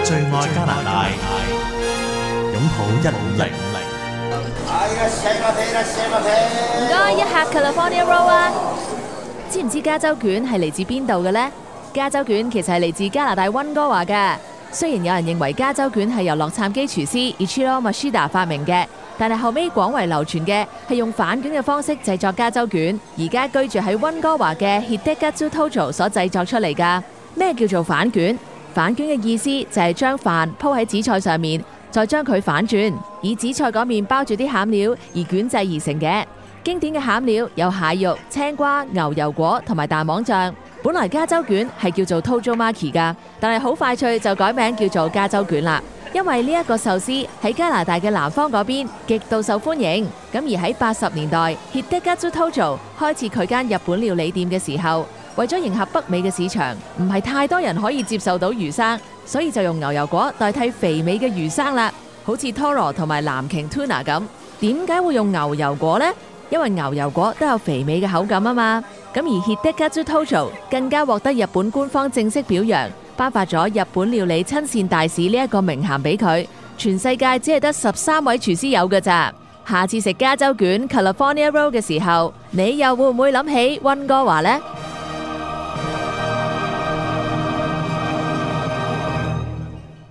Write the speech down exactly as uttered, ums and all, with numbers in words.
最愛加拿大，擁抱一五零。 唔該，一客 California Roll 啊！知唔知加州卷係嚟自邊度嘅呢？加州卷其實係嚟自加拿大溫哥華嘅。雖然有人認為加州卷係由洛杉磯廚師 Ichiro Mashida 發明嘅，但係後尾廣為流傳嘅係用反卷嘅方式製作加州卷，而家居住喺溫哥華嘅 Hidegatsu Tojo 所製作出嚟㗎。咩叫做反卷？反卷嘅意思就係將飯鋪喺紫菜上面，再將佢反轉，以紫菜嗰面包住啲餡料而捲製而成嘅。經典嘅餡料有蟹肉、青瓜、牛油果同埋蛋黃醬。本來加州卷係叫做 Tojomaki 噶，但係好快脆就改名叫做加州卷啦。因為呢一個壽司喺加拿大嘅南方嗰邊極度受歡迎，咁而喺八十年代 Hidegatsu Tojo 開設佢間日本料理店嘅時候，為咗迎合北美嘅市場，唔係太多人可以接受到魚生，所以就用牛油果代替肥美嘅魚生啦，好似 Toro 同埋藍鰭 Tuna 咁。點解會用牛油果呢？因為牛油果都有肥美嘅口感啊嘛。咁而 Hidegatsu Tojo 更加獲得日本官方正式表揚，頒發咗日本料理親善大使呢一個名銜俾佢。全世界只係得十三位廚師有㗎咋。下次食加州卷 California Roll 嘅時候，你又會唔會諗起溫哥華呢？